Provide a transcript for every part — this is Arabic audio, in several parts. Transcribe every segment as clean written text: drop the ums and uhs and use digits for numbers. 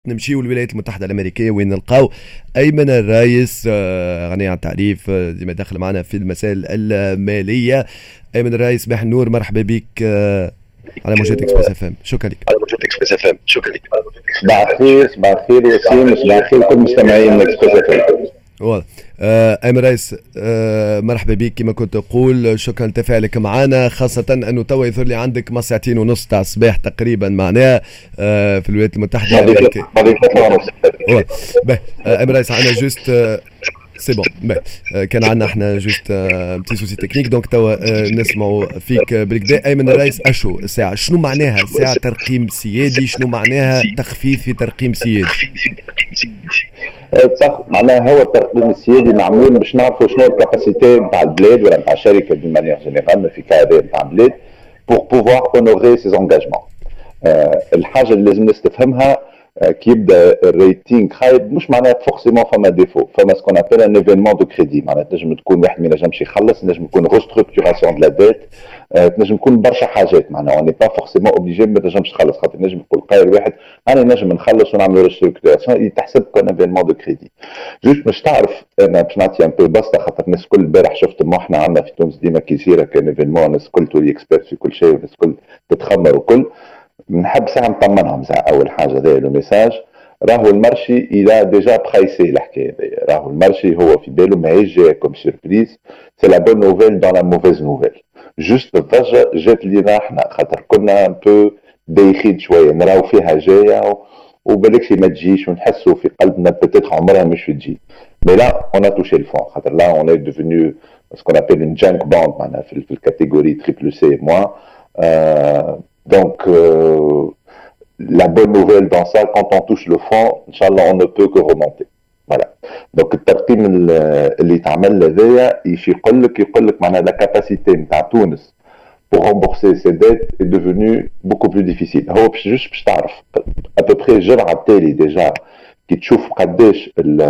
نمشيو للولايات المتحدة الأمريكية وين نلقاو أيمن الرايس غني عن تعريف ديما داخل معنا في المسائل المالية. أيمن الرايس صباح النور، مرحبا بك على موجات اكسبريس اف ام. شكرا لك. صباح الخير ياسين، صباح الخير كل مستمعين اكسبريس اف ام. واضح. أيمن الرايس مرحبا بك. كما كنت أقول شكرا لتفاعلك معنا، خاصة أنه توا يظهر لي عندك ما ساعتين ونص تاع الصباح تقريبا معناها في الولايات المتحدة الأمريكية. أيمن الرايس عندنا جوست سي بون كان عندنا احنا جوست بتي سوسي تكنيك، دونك توا نسمعوا فيك بالكدا. أيمن الرايس أشو الساعة شنو معناها ساعة ترقيم سيادي؟ شنو معناها تخفيف في ترقيم سيادي؟ صح، معناها هو الترقيم السيادي معمول باش نعرفوا شنو الكاباسيتي نتاع البلاد ولا نتاع الشركه دي مانيير جينيرال في كادر نتاع البلاد بور بوفوار اونوري سي زونجاجمون. الحاجه اللي لازم الناس تفهمها كي يبدا الريتينغ خايب مش معناها فورسيمون فما ديفو، فما سكون ابل ان ايفينمون دو كريدي، معناها تنجم تكون واحد ما ينجمش يخلص، تنجم تكون ريستركتوراسيون دو لا ديت، تنجم تكون برشا حاجات، معناها اوني با فورسيمون اوبليجي ما تنجمش تخلص، خاطر نجم يقول قايل واحد انا نجم نخلص ونعمل ريستركتوراسيون يتحسب كون ايفينمون دو كريدي. جوست باش تعرف انا باش نعطي ان بو بسطه، خاطر الناس الكل البارح شفت احنا عندنا في تونس ديما كي يصير كان ايفينمون الناس الكل تولي اكسبيرت في كل شيء والناس الكل تتخمر وكل. نحب ساعه نطمنهم ساعه اول حاجه هذا لو ميساج، راهو المارشي الى ديجا برايسي الحكايه هذه، راهو المارشي هو في باله ماهيش جايه كوم سيربريز، سي لا بون نوفيل دون لا موفيز نوفيل. جوست الضجه جات لينا احنا خاطر كنا ان بو دايخين شويه نراو فيها جايه وبالكش ما تجيش ونحسوا في قلبنا بتاتر عمرها مش تجي. مي لا اون ا توشي الفون، خاطر لا اون اي ديفينيو سكون ابل ان جانك بوند معناها في الكاتيجوري تريبل سي موان. دونك la bonne nouvelle dans ça, quand on touche le fond, Inch'Allah, on ne peut que remonter. Voilà. Donc, الترقيم اللي تعمل هذايا يقول لك معناها la capacité نتاع تونس pour rembourser ses dettes est devenue beaucoup plus difficile. هو باش تعرف à peu près الجرعة التالي déjà كي تشوف قداش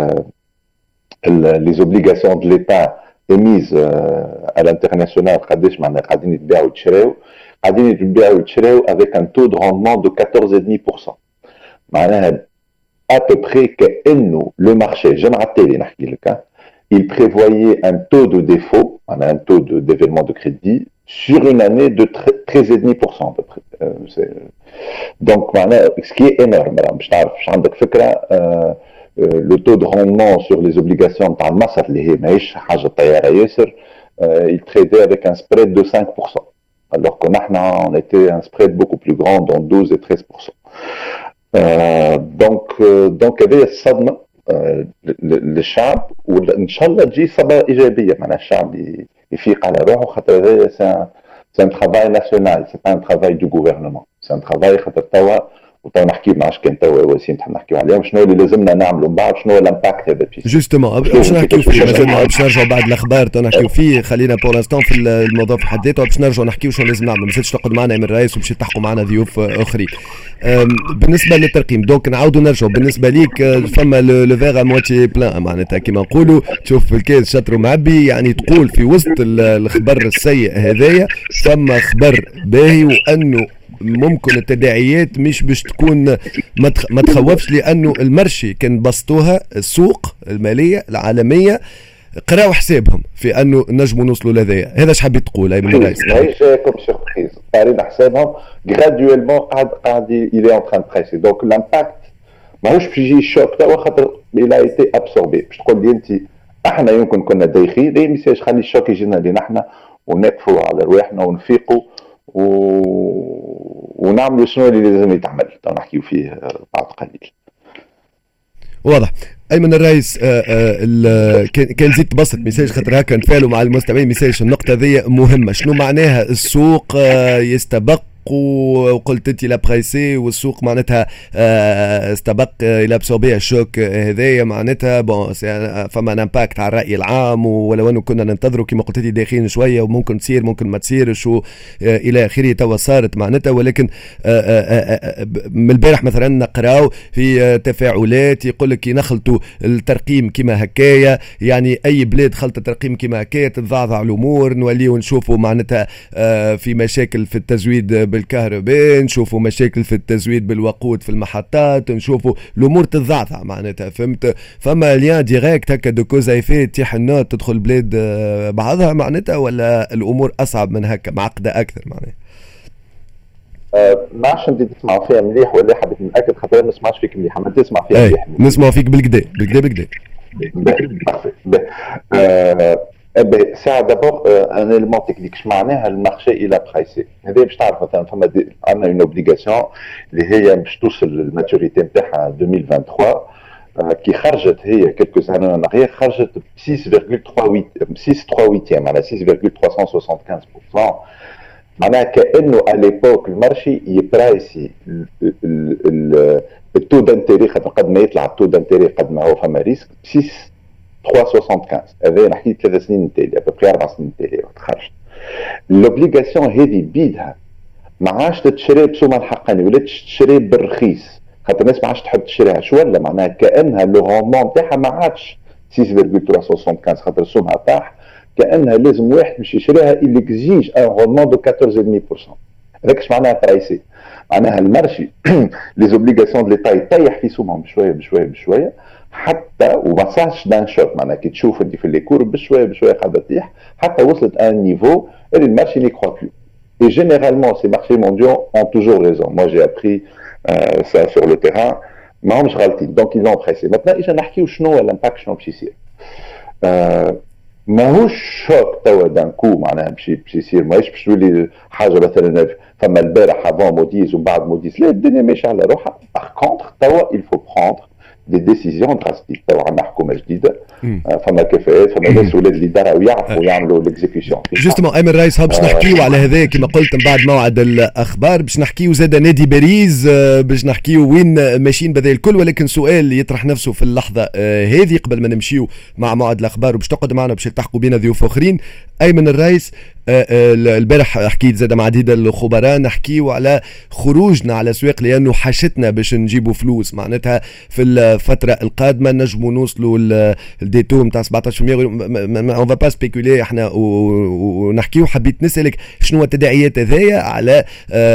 les obligations de l'État émises à l'international قداش معناها قاعدين يتباعوا ويتشراو، قاعدين يبيعوا ويتشراو avec un taux de rendement de 14,5%. معناها à peu près كأنه le marché جمعة التالي نحكي لك il prévoyait un taux de défaut, un taux d'événement de crédit sur une année de 13,5% à peu près. Donc معناها ce qui est énorme. باش تعرف باش عندك فكرة le taux de rendement sur les obligations نتاع المصرف اللي هي ماهيش حاجة طيارة ياسر il tradait avec un spread de 5%. Alors qu'on on était un spread beaucoup plus grand, dans 12 et 13%. Donc il y avait الصدمة للشعب، وإن شاء الله تجي صدمة إيجابية، معناها الشعب يفيق على روحه، خاطر هذا c'est un travail national, c'est pas un travail du gouvernement, c'est un travail خاطر توا وتوا نحكي معاش كان توا وسيم نحب نحكيو عليهم شنو اللي لازمنا نعملوا من بعد، شنو الامباكت هذا فيه. جوستومون باش نحكيو فيه، باش نرجعوا بعد الاخبار تو نحكيو فيه، خلينا بور لانستون في الموضوع في حد ذاته، باش نرجعوا نحكيو شنو لازم نعملوا. ما تقعد معنا من الرئيس وباش تحكوا معنا ضيوف اخرين. بالنسبه للترقيم دونك نعاودوا نرجعوا، بالنسبه ليك فما لو فيغ موتي بلان معناتها كيما نقولوا، تشوف الكاس شطر ومعبي، يعني تقول في وسط الخبر السيء هذايا فما خبر باهي، وانه ممكن التداعيات مش باش تكون ما تخوفش، لانه المرشي كان بسطوها السوق الماليه العالميه قراو حسابهم في انه نجموا نوصلوا لذايا. هذا اش حبيت تقول ايمن الرئيس؟ ماهيش كوم سيربريز، قارين حسابهم غراديويلمون قاعد يلي اون تران بريسي. دونك الامباكت ماهوش باش يجي الشوك توا، خاطر الى ايتي ابسوربي. باش تقول لي انت احنا يمكن كنا دايخين، لا ميساج خلي الشوك يجينا لنا احنا ونقفوا على رواحنا ونفيقوا ونعملوا شنو اللي لازم يتعمل، نحكيو فيه بعد قليل. واضح. ايمن الرئيس كان زيد تبسط ميساج خاطر هكا نتفاعلوا مع المستمعين، ميساج النقطه ذي مهمه. شنو معناها السوق يستبق وقلت انت لا بريسي، والسوق معناتها استبق الى ابسوربي الشوك هذايا، معناتها بون فما امباكت على الراي العام، ولو انه كنا ننتظروا كما قلت انت داخلين شويه وممكن تصير ممكن ما تصيرش الى اخره، توا صارت معناتها. ولكن من البارح مثلا نقراو في تفاعلات يقول لك ينخلطوا الترقيم كما هكايا، يعني اي بلاد خلط الترقيم كما هكايا تتضعضع الامور، نوليو نشوفوا معناتها في مشاكل في التزويد بالكهرباء، نشوفوا مشاكل في التزويد بالوقود في المحطات، نشوفوا الامور تتضعضع معناتها. فهمت؟ فما ليان ديريكت هكا دو كوزايفي تيح النوت تدخل بلاد بعضها معناتها، ولا الامور اصعب من هكا معقده اكثر معناتها؟ ما عادش انت تسمع فيها مليح ولا حبيت نتاكد خاطر ما نسمعش فيك مليح، ما تسمع فيها مليح. نسمع فيك بالكدا بالكدا. ساعة دابور ان اليمون تكنيك اش معناها المارشي الى برايسي. هذا باش تعرف مثلا فما عندنا اون اوبليغاسيون اللي هي باش توصل للماتوريتي نتاعها 2023 كي خرجت هي كيلكو سنين ان اغيير، خرجت ب 6.38 على 6.375%. معناها كانه اليبوك المارشي يبرايسي التو دانتيري، خاطر قد ما يطلع التو دانتيري قد ما هو فما ريسك 6.375. هذا نحكي 3 سنين نتالي ابري 4 سنين نتالي وقت خرجت. لوبليغاسيون هذه بيدها ما عادش تتشري بسوم الحقاني ولا تشري بالرخيص، خاطر الناس ما عادش تحب تشريها. شو ولا معناها كانها لو روندمون نتاعها ما عادش 6.375 خاطر سومها طاح، كانها لازم واحد باش يشريها اللي اكزيج ان روندمون دو 14.5%. هذاك اش معناها برايسي، معناها المارشي لي زوبليغاسيون دو ليتا يطيح في سومهم بشويه بشويه بشويه حتى وما صارش دان شوك. معناها كي تشوف انت في لي كور بشويه بشويه قاعده تطيح حتى وصلت ان نيفو اللي المارشي ني كروا بلو. Et généralement, ces marchés mondiaux ont toujours raison. Moi, j'ai appris ça sur le terrain. ما همش غالطين، donc ils ont pressé. Maintenant, إجا نحكيو شنو هو الامباكت، شنو باش يصير. ماهوش شوك توا دان كو معناها باش يصير، ماهيش باش تولي حاجه مثلا فما البارح افون موديز ومن بعد موديز، لا الدنيا ماشيه على روحها. باغ كونتر توا il faut prendre دي ديسيزيون دراستيك. توا عندنا حكومه جديده، فما كفاءات، فما ناس ولاد اللي داروا يعرفوا يعملوا ليكزيكسيون. جوستومون ايمن رايس باش نحكيو على هذا كما قلت من بعد موعد الاخبار، باش نحكيو زاد نادي باريس، باش نحكيو وين ماشيين بهذا الكل. ولكن سؤال يطرح نفسه في اللحظه هذه قبل ما نمشيو مع موعد الاخبار وباش تقعد معنا باش تلتحقوا بنا ضيوف اخرين. ايمن الرايس، البارح حكيت زاد مع عديد الخبراء نحكيو على خروجنا على الاسواق لانه حاجتنا باش نجيبوا فلوس، معناتها في الفتره القادمه نجموا نوصلوا الديتو نتاع 17%. اون فا با سبيكولي احنا ونحكيو. حبيت نسالك شنو التداعيات هذيا على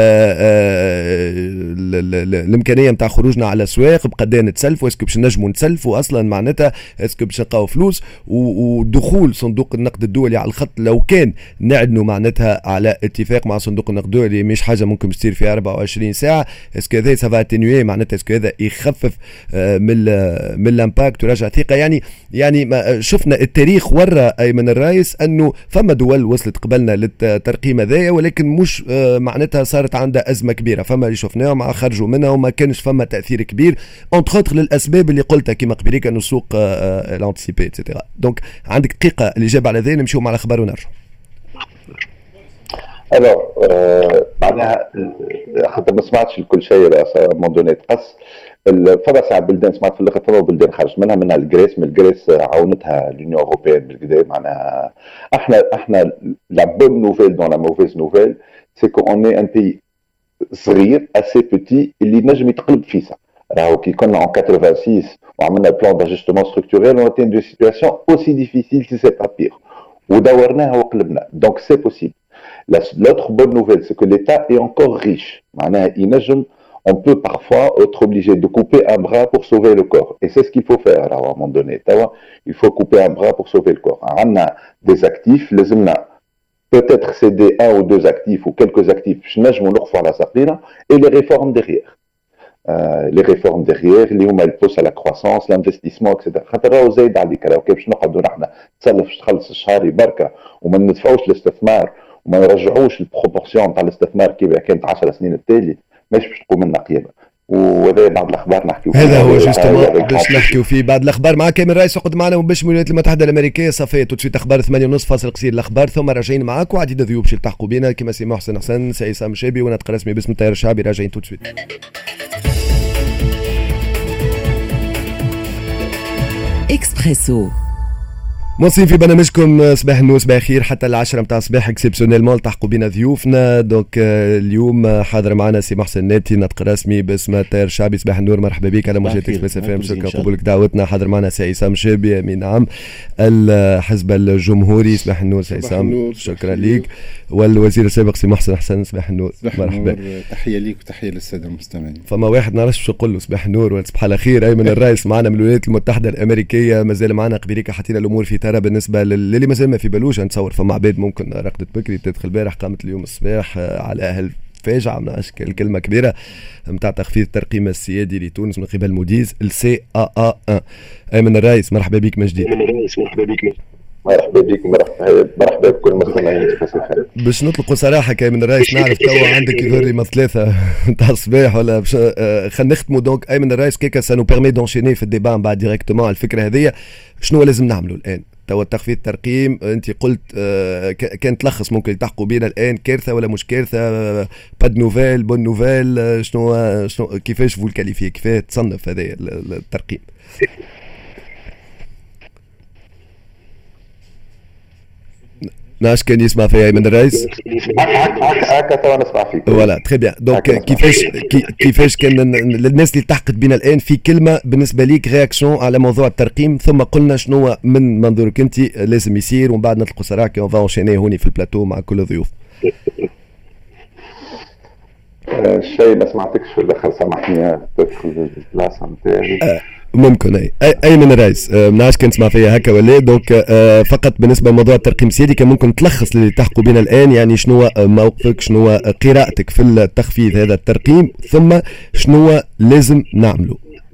الامكانيه نتاع خروجنا على الاسواق، بقدر نتسلفوا، اسكو باش نجموا نتسلفوا اصلا، معناتها اسكو باش نلقاو فلوس، ودخول صندوق النقد الدولي على الخط لو كان نعدنوا معناتها على اتفاق مع صندوق النقد الدولي مش حاجه ممكن تصير في 24 ساعه. اسكو هذا سافا اتنيوي، معناتها اسكو هذا يخفف من الامباكت ورجع ثقه. يعني ما شفنا التاريخ ورا ايمن الرايس انه فما دول وصلت قبلنا للترقيم هذايا، ولكن مش معناتها صارت عندها ازمه كبيره. فما اللي شفناهم خرجوا منها وما كانش فما تاثير كبير اونتر للاسباب اللي قلتها كما قبيليك انه السوق لانتيسيبي اتسيتيرا. دونك عندك دقيقه الاجابه على ذا، نمشيو مع الاخبار ونرجع. الو معناها خاطر ما سمعتش كل شيء مون دوني تقص. فما ساعة بلدان سمعت في الاخر، فما بلدان خرجت منها الجريس. من الجريس عاونتها لونيون اوروبيان بالكدا. معناها احنا لا بون نوفيل دون لا موفيز نوفيل سي كو اون اي ان بي صغير اسي بوتي اللي نجم يتقلب فيسا. راهو كي كنا en 86 وعملنا بلان داجستمون ستركتوريل اون تين دو سيتواسيون اوسي ديفيسيل سي سي با بير ودورناها وقلبنا. دونك سي بوسيبل. L'autre bonne nouvelle, c'est que l'État est encore riche. On peut parfois être obligé de couper un bras pour sauver le corps. Et c'est ce qu'il faut faire à un moment donné. Il faut couper un bras pour sauver le corps. On a des actifs, peut-être céder un ou deux actifs ou quelques actifs, et les réformes derrière. Les réformes derrière, elles poussent à la croissance, l'investissement, etc. خاطر زايد عليك راهو كيفاش نقعدوا نحنا تسلف تخلص الشهري بركه وما ندفعوش الاستثمار وما نرجعوش البروبورسيون تاع الاستثمار كيف كانت 10 سنين التالي، ماشي باش تقوم لنا قيامه. وهذا بعض الاخبار نحكيو فيه. هذا هو جوستومون باش نحكيو فيه بعض الاخبار مع كامل رايس. وقد معنا باش من الولايات المتحده الامريكيه صافي توتسويت اخبار 8:30 فاصل قصير الاخبار، ثم راجعين معاك وعديد ضيوف باش يلتحقوا بنا كما سي محسن حسن، سي عصام شابي، ونطق رسمي باسم التيار الشعبي. راجعين توتسويت. اكسبريسو موصين في برنامجكم صباح النور صباح خير حتى العشرة متاع صباح اكسبسيونيلمون التحقوا بنا ضيوفنا. دونك اليوم حاضر معنا سي محسن ناتي نطق رسمي باسم التيار الشعبي. صباح النور مرحبا بك على موجات اكسبريس اف ام. شكرا قبولك دعوتنا. حاضر معنا سي عصام شابي امين عام الحزب الجمهوري. صباح النور سي عصام شكرا ليك. والوزير السابق سي محسن حسن. صباح النور مرحبا. تحيه ليك وتحيه للساده المستمعين. فما واحد نعرفش شو نقول له صباح النور ولا صباح الخير. ايمن الرئيس معنا من الولايات المتحده الامريكيه مازال معنا قبيليك حطينا الامور في ترى بالنسبه للي مازال ما في بالوش. نتصور فما عباد ممكن رقدت بكري بتدخل البارح قامت اليوم الصباح على اهل فاجعه من اشكال كلمه كبيره نتاع تخفيض الترقيم السيادي لتونس من قبل موديز السي ا ا 1. ايمن الرئيس مرحبا بك من جديد. مرحبا بك مرحبا بكل المستمعين. باش نطلقوا صراحه كايمن الرئيس نعرف توا عندك يظهر لي ثلاثه نتاع الصباح ولا خلينا نختموا. دونك ايمن الرئيس كيكا سانو بيرمي دونشيني في الديبا بعد ديريكتومون الفكره هذه. شنو لازم نعملوا الان؟ توا تخفيض الترقيم انت قلت كان تلخص ممكن يلتحقوا بينا الان كارثه ولا مش كارثه؟ باد نوفيل بون نوفيل شنو كيفاش فو الكاليفي كيفاش تصنف هذا الترقيم؟ ناش كان يسمع فيها من الرئيس هكا توا نسمع فيك فوالا تري بيان. دونك كيفاش كان للناس اللي التحقت بنا الان في كلمه بالنسبه ليك رياكسيون على موضوع الترقيم ثم قلنا شنو من منظورك انت لازم يصير ومن بعد نطلقوا صراحه كي اون فا اونشيني هوني في البلاتو مع كل الضيوف. شيء ما سمعتكش ولا خل سامحني تدخل البلاصه نتاعي ممكن اي من الرئيس مناش كنت تسمع فيها هكا ولا دونك فقط بالنسبه لموضوع الترقيم السيادي كان ممكن تلخص اللي تحكوا بنا الان يعني شنو موقفك شنو قراءتك في التخفيض هذا الترقيم ثم شنو لازم نعمله.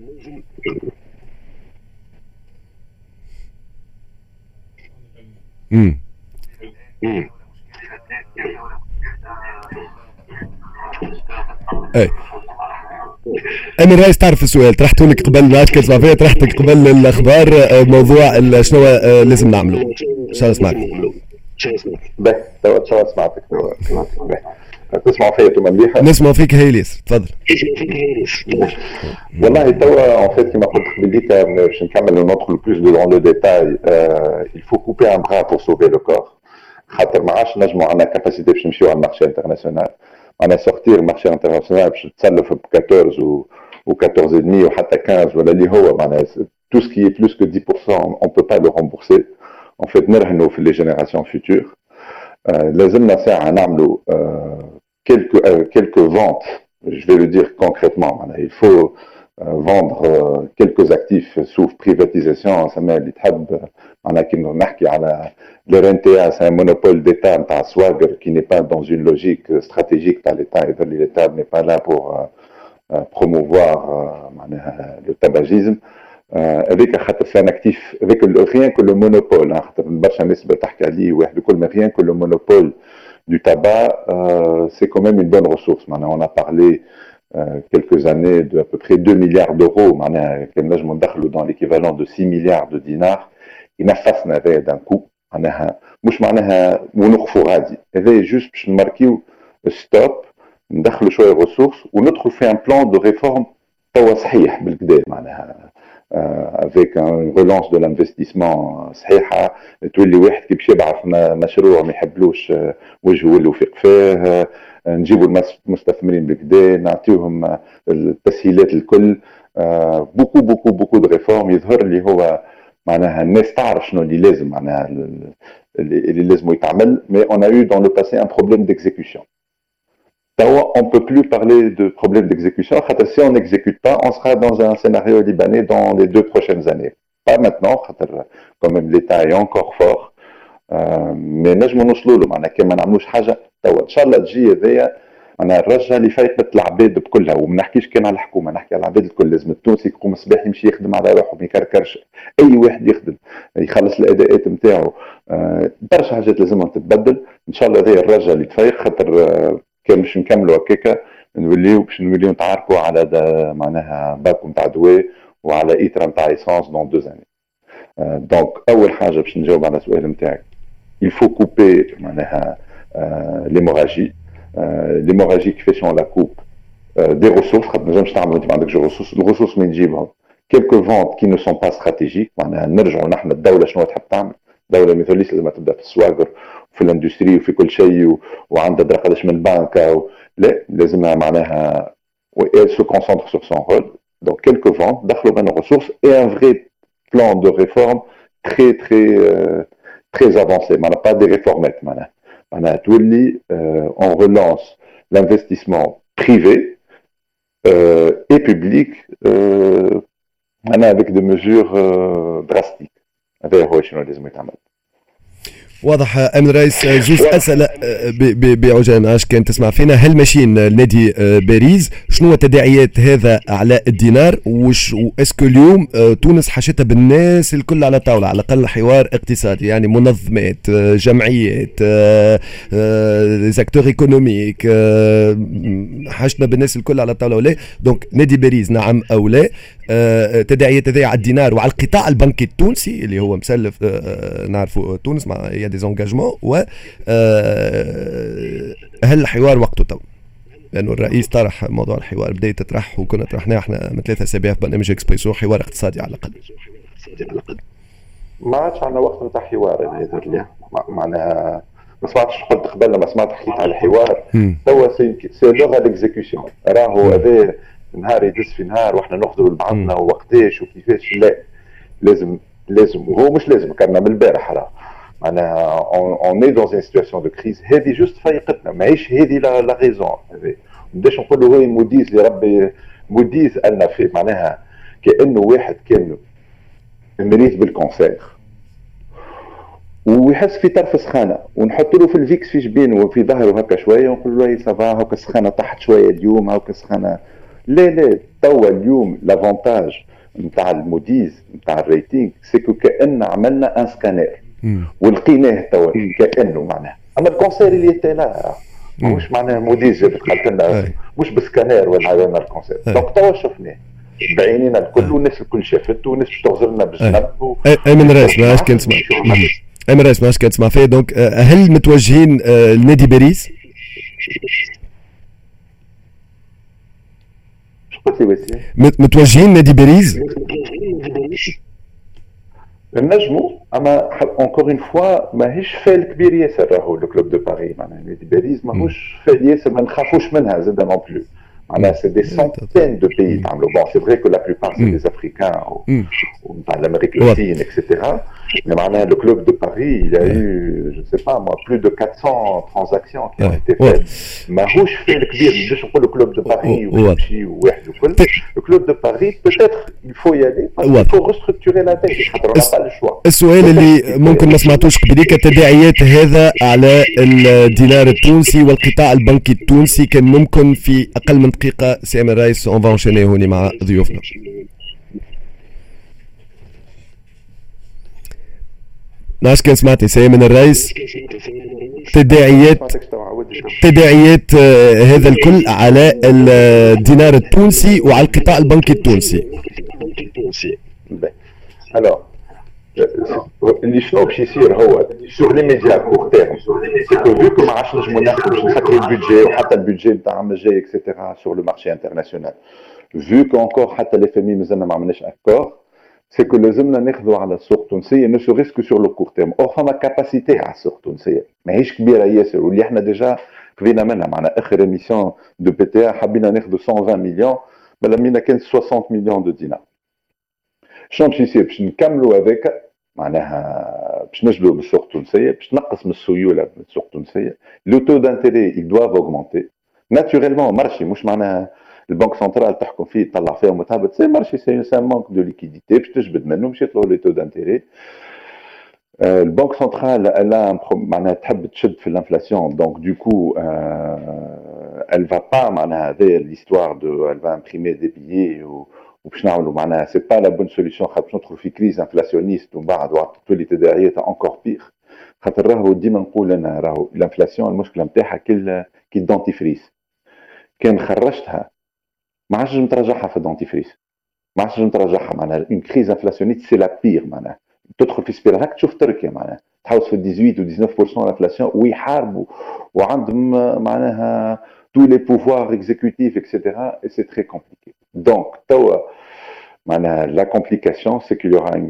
اي أمين الرئيس تعرف السؤال طرحته لك قبل ما تسمع فيها طرحتك قبل الأخبار موضوع شنو لازم نعمله. إن شاء الله سمعت. باهي توا سمعتك تسمعوا فيا انتم مليحه؟ نسمعوا فيك هاي اليسر تفضل. والله توا en fait كما قلت قبيليك باش نكمل ندخل بلوس دون لو ديتاي il faut couper un bras pour sauver le corps خاطر ما عادش نجموا عندنا كاباسيتي باش نمشيو على المارشي انترناسيونال. انا سورتير المارشي انترناسيونال باش تسلف ب 14 و 14 et demi وحتى 15 ولا اللي هو معناها tout ce qui est plus que 10% on peut pas le rembourser. En fait نرهنوا في les générations futures. لازمنا ساعة نعملوا quelques ventes, je vais le dire concrètement. Il faut vendre quelques actifs sous privatisation. Ça m'a dit le RNTA, c'est un monopole d'État qui n'est pas dans une logique stratégique de l'État. L'État n'est pas là pour promouvoir le tabagisme. Avec un actif, avec rien que le monopole, rien que le monopole du tabac, c'est quand même une bonne ressource. Maintenant, on a parlé quelques années de à peu près 2 milliards d'euros. Maintenant, dans l'équivalent de 6 milliards de dinars. Il n'a pas fait d'un coup. مش معناها ونقفوا غادي هذا juste باش نماركيو ستوب ندخلوا شويه ريسورس وندخل في ان بلان دو ريفورم توا صحيح بالكدا معناها avec une relance de l'investissement صحيحه تولي واحد كي باش يبعث مشروع ما يحبلوش وجهه يولوا في قفاه نجيبوا المستثمرين بالكدا نعطيوهم التسهيلات الكل بوكو بوكو بوكو دو ريفورم يظهر لي هو معناها الناس تعرف شنو اللي لازم معناها اللي لازم يتعمل. mais on a eu dans le passé un problème d'exécution. On ne peut plus parler de problème d'exécution. Si on n'exécute pas, on sera dans un scénario libanais dans les 2 prochaines années. Pas maintenant, quand même l'État est encore fort. Mais نجمو نوصلوا له معناها كي ما نعملوش حاجه توا ان شاء الله تجي هذيا انا الرجه اللي فايتت العباد بكلها وما نحكيش كان على الحكومه نحكي على العباد الكل. لازم التونسي يقوم الصباح يمشي يخدم على روحه ما يكركرش. اي واحد يخدم يخلص الاداءات نتاعو برشا حاجات لازمهم تتبدل. ان شاء الله هذه الرجه اللي تفيق خاطر كان باش نكملوا هكاكا نوليو نتعاركوا على معناها باك نتاع دواء وعلى ايتر نتاع ايسونس دون 2 années. دونك اول حاجه باش نجاوب على السؤال نتاعك il faut couper معناها l'hémorragie. L'hémorragie كيفاش on la coupe des ressources خاطر ما نجمش تعمل انت ما عندكش الرصوص من نجيبهم. quelques ventes qui ne sont pas stratégiques معناها نرجعوا نحن الدوله شنو تحب تعمل دوله مثاليست لازم تبدا في السواقر وفي الاندستري وفي كل شيء وعندها درا قداش من بنكه لا لازمها معناها elle se concentre sur son rôle. Donc quelques ventes, d'achlo ben ressources et un vrai plan de réforme très avancé. On n'a pas des réformettes. On a tout dit, on relance l'investissement privé et public avec des mesures drastiques. هذا هو شنو لازم يتعمل. واضح. امن رئيس جوز اسئله بعجاله عاش كان تسمع فينا. هل ماشيين لنادي باريس؟ شنو تداعيات هذا على الدينار؟ واسكو اليوم تونس حاجتها بالناس الكل على طاوله، على الاقل حوار اقتصادي، يعني منظمات، جمعيات، زاكتور ايكونوميك، حاجتنا بالناس الكل على طاوله ولا؟ دونك نادي باريس نعم او لا؟ تداعيات هذه على الدينار وعلى القطاع البنكي التونسي اللي هو مسلف، نعرفوا تونس مع يا دي زونجاجمون، و هل الحوار وقته تو؟ لانه الرئيس طرح موضوع الحوار، بدايه تطرح وكنا طرحناه احنا من 3 اسابيع في برنامج اكسبريسو، حوار اقتصادي على الاقل. ما عادش عندنا وقت نتاع حوار انا يظهر لي، معناها ما سمعتش قلت قبل لما سمعت حكيت على الحوار توا سي لغه الاكزيكيوشن، راهو هذا نهار يدز في نهار واحنا ناخذوا لبعضنا وقتاش وكيفاش، لا لازم وهو مش لازم كنا من البارح راه معناها اون اي دون ان سيتواسيون دو كريز، هذه جوست فايقتنا ماهيش هذه لا ريزون. بداش نقولوا هو موديز يا ربي موديز قالنا في معناها كانه واحد كان مريض بالكونسير ويحس في طرف سخانه ونحط له في الفيكس في جبينه وفي ظهره هكا شويه ونقول له سافا هكا السخانه طاحت شويه اليوم هكا سخانه. لا توا اليوم لافونتاج نتاع الموديز نتاع الريتينغ سيكو كأن عملنا ان سكانير ولقيناه توا كأنه معناها، اما الكونسير اللي تالا مش معناها موديز قالت لنا مش بسكانير ولا عملنا الكونسير. دونك توا شفناه بعينينا الكل والناس الكل شافته والناس تغزر لنا بالجنب. امن رئيس ما عادش كان تسمع، امن رئيس ما عادش كان تسمع فيه. دونك هل متوجهين لنادي باريس؟ متوجهين نادي باريس؟ النجمو اما اونكور اون فوا ماهيش فال كبير ياسر راهو لو كلوب دو باريس، معناها نادي باريس ماهوش فال ياسر ما نخافوش منها زاد نون بلو، معناها سي دي سونتين دو بيي تعملوا بون سي فري كو لا بلوبار سي دي افريكان ونتاع الامريك لاتين اكسيتيرا، mais معناها le club de Paris il a eu je ne sais pas moi plus de 400 transactions qui ont été faites. ماهوش فال كبير باش نقولوا كلوب دو باريس ويمشي واحد وكل. le club de Paris peut-être il faut y aller parce qu'il faut restructurer la dette خاطر on n'a pas le choix. السؤال اللي ممكن ما سمعتوش قبليك، تداعيات هذا على الدينار التونسي والقطاع البنكي التونسي، كان ممكن في اقل من دقيقه سي امين رايس اون فانشيني هوني مع ضيوفنا. ناس كان سمعتي سي من الرئيس تداعيات هذا الكل على الدينار التونسي وعلى القطاع البنكي التونسي. الو اللي شنو باش يصير هو سور لي ميديا كور تيرم سيكو فيكو ما عادش نجمو ناخذ باش نسكروا البيدجي وحتى البيدجي نتاع العام الجاي اكسيتيرا سور لو مارشي انترناسيونال فيكو انكور حتى لي فامي مازلنا ما عملناش اكور سي كو لازمنا ناخذوا على السوق التونسيه نو سو ريسك سور لو كور تيرم اور فما كاباسيتي على السوق التونسيه ماهيش كبيره ياسر واللي احنا ديجا خذينا منها معنا اخر ايميسيون دو بي تي حبينا ناخذوا 120 مليون بلمينا كان 60 مليون دو دينار. شنو باش يصير باش نكملوا هذاك معناها باش نجبدوا بالسوق التونسيه باش تنقص من السيوله من السوق التونسيه. لو تو دانتيري ils doivent augmenter naturellement مارشي مش معناها البنك سنترال تحكم فيه تطلع فيه ومتهبط سي مارشي سي ان مانك دو ليكيديتي باش تجبد منه باش يطلعوا لي تو دانتيري. البنك سنترال الا معناها تحب تشد في الانفلاسيون دونك دو كو elle va pas معناها هذه l'histoire de elle va imprimer des billets وباش نعملوا معناها سي با لا بون سوليسيون خاطر باش ندخلوا في كريز انفلاسيونيست ومن بعد تولي تداعياتها انكور بيغ خاطر راهو ديما نقول انا راهو الانفلاسيون المشكله نتاعها كي الدونتيفريس كان خرجتها ما عادش نترجعها في الدونتيفريس ما عادش نترجعها معناها اون كريز انفلاسيونيست سي لا بيغ معناها تدخل في سبيرال هاك تشوف تركيا معناها تحوس في 18 و 19% انفلاسيون ويحاربوا وعندهم معناها tous les pouvoirs exécutifs etc et c'est très compliqué. Donc la complication c'est qu'il y aura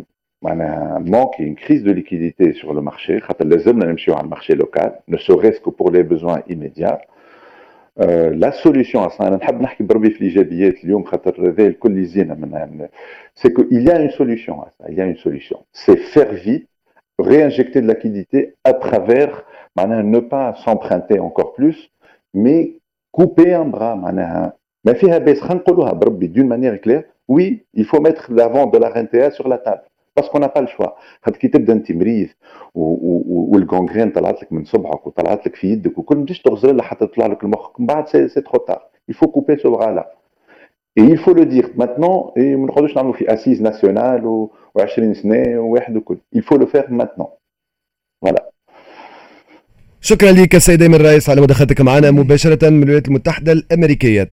manque et une crise de liquidité sur le marché. خاطر لازمنا نمشيو على المارché local, ne serait-ce que pour les besoins immédiats. La solution à ça, أنا نحب نحكي بربي في الإيجابيات اليوم خاطر هذا الكل يزينا منها. C'est qu'il y a une solution à ça, il y a une solution. C'est faire vite, réinjecter de la liquidité à travers, ne pas s'emprunter encore plus, mais couper un bras. Mais d'une manière claire, oui, il faut mettre la vente de la RNTA sur la table. Parce qu'on n'a pas le choix. خاطر كي تبدا انت مريض والغونغرين طلعت لك من صبعك وطلعت لك في يدك وكل ما تجيش تغزر لها حتى تطلع لك المخ من بعد سي ترو تار. Il faut couper ce bras là. Et il faut le dire maintenant et ما نقعدوش نعملوا في اسيز ناسيونال و20 سنه وواحد وكل. Il faut le faire maintenant. Voilà. شكرا لك السيد أيمن الرئيس على مداخلتك معنا مباشرة من الولايات المتحدة الأمريكية.